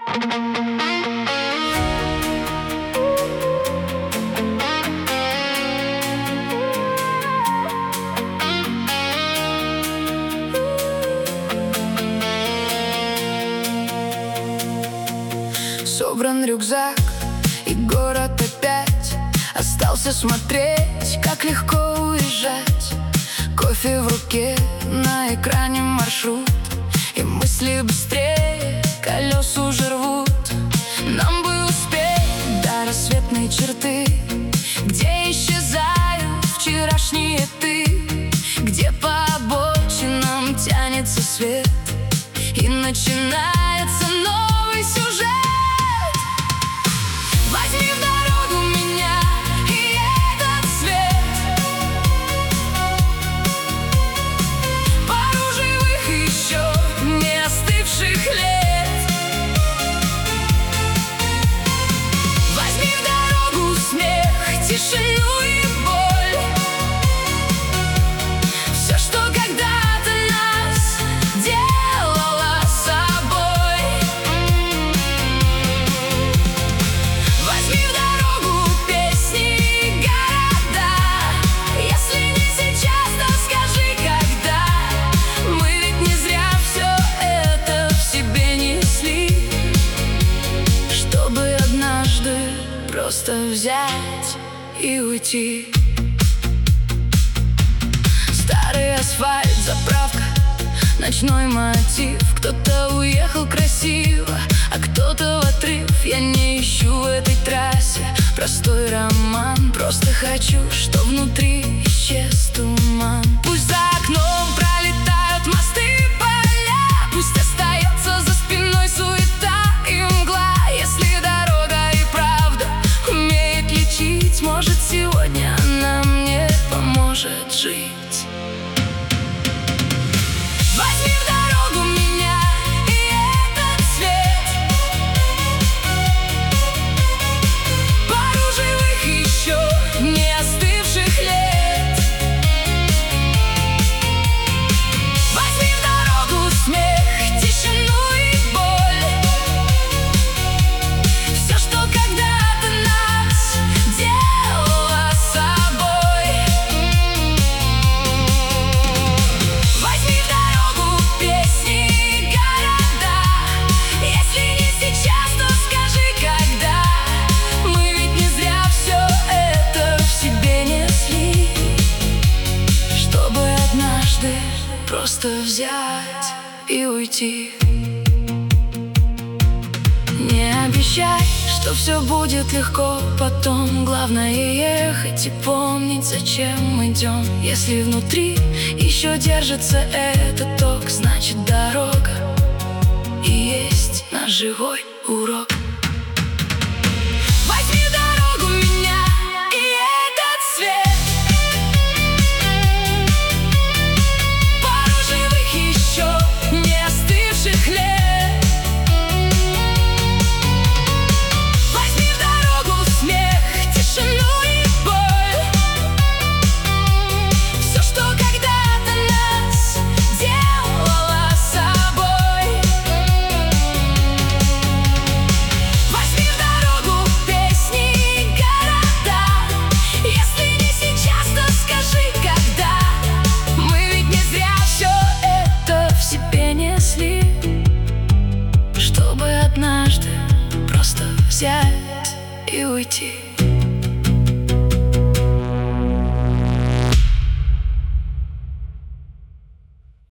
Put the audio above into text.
Собран рюкзак, и город опять остался смотреть, как легко уезжать. Кофе в руке, на экране маршрут, и мысли быстрее, колес уже рвут. Нам бы успеть до рассветной черты, где исчезают вчерашние ты, где по обочинам тянется свет, и начинается новый сюжет. Возьми в дорогу меня и этот свет, пару живых еще не остывших лет. Возьми в дорогу смех, тишину и боль, все, что когда-то нас делало собой. Возьми в дорогу песни и города, если не сейчас, то скажи, когда. Мы ведь не зря все это в себе несли, чтобы однажды просто взять и уйти. Старый асфальт, заправка, ночной мотив. Кто-то уехал красиво, а кто-то в отрыв. Я не ищу в этой трассе простой роман, просто хочу, что внутри исчез туман. Пусть за окном пролетают мосты и поля, пусть остается за спиной суета и мгла. Если дорога и правда умеет лечить, может, сегодня она мне поможет жить. Возьми в дорогу меня и этот свет, пару живых еще не остывших лет. Возьми в дорогу смех, тишину и боль, все, что когда-то нас делало собой. Возьми в дорогу песни и города, если не сейчас, то скажи, когда. Мы ведь не зря все это в себе несли, чтобы однажды просто взять и уйти. Не обещай, что все будет легко потом. Главное ехать и помнить, зачем мы идем. Если внутри еще держится этот ток, значит, дорога и есть наш живой урок. Возьми в дорогу меня и этот свет, пару живых еще не остывших лет. Возьми в дорогу смех, тишину и боль, все, что когда-то нас делало собой. Возьми в дорогу песни и города, если не сейчас, то скажи, когда. Мы ведь не зря все это в себе несли, чтобы однажды просто взять и уйти.